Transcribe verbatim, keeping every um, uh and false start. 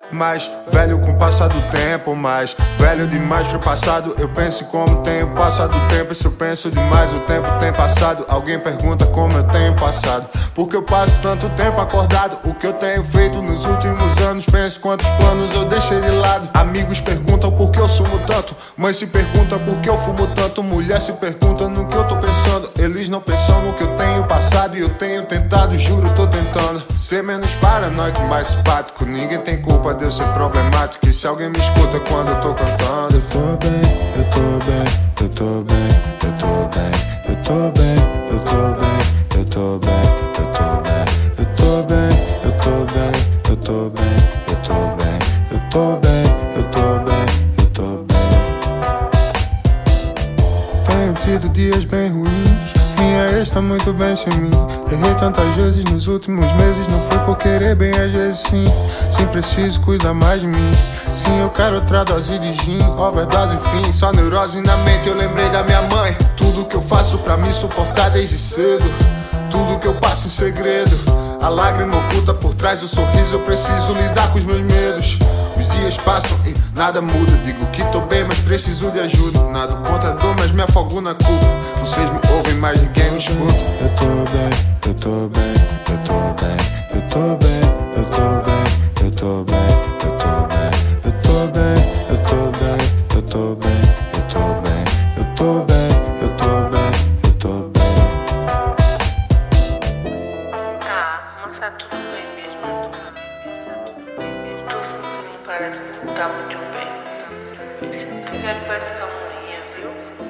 Mais velho com o passar do tempo, mais velho demais pro passado. Eu penso em como tenho passado o tempo. E se eu penso demais, o tempo tem passado. Alguém pergunta como eu tenho passado, porque eu passo tanto tempo acordado. O que eu tenho feito nos últimos anos, penso quantos planos eu deixei de lado. Amigos perguntam por que eu sumo tanto, mãe se pergunta por que eu fumo tanto, mulher se pergunta no que eu tô pensando. Eles não pensam no que eu tenho passado. E eu tenho tentado, juro, tô tentando ser menos paranoico, mais simpático. Ninguém tem culpa de eu ser problemático. E se alguém me escuta quando eu tô cantando, eu tô bem, eu tô bem, eu tô bem, eu tô bem, eu tô bem, eu tô bem, eu tô bem, eu tô bem, eu tô bem, eu tô bem, eu tô bem, eu tô bem, eu tô bem, eu tô bem, eu tô bem. Tenho tido dias bem ruins, minha ex tá muito bem sem mim. Errei tantas vezes nos últimos meses, não foi por querer bem, às vezes sim. Sim, preciso cuidar mais de mim. Sim, eu quero outra dose de gin, overdose, enfim. Só neurose na mente, eu lembrei da minha mãe. Tudo que eu faço pra me suportar desde cedo, tudo que eu passo em segredo. A lágrima oculta por trás do sorriso, eu preciso lidar com os meus medos. Os dias passam e nada muda. Digo que tô bem, mas preciso de ajuda. Nada contra a dor, mas me afogo na culpa. Vocês me ouvem, mas ninguém me escuta. Eu tô bem, eu tô bem, eu tô bem, eu tô bem, eu tô bem, eu tô bem, eu tô bem, eu tô bem, eu tô bem, eu tô bem, eu tô bem, eu tô bem, eu tô bem, eu tô bem. Tá, mas tá tudo bem mesmo. Tu sempre me parece que não tá muito bem. Se tu quiser, parece que a mulher, viu?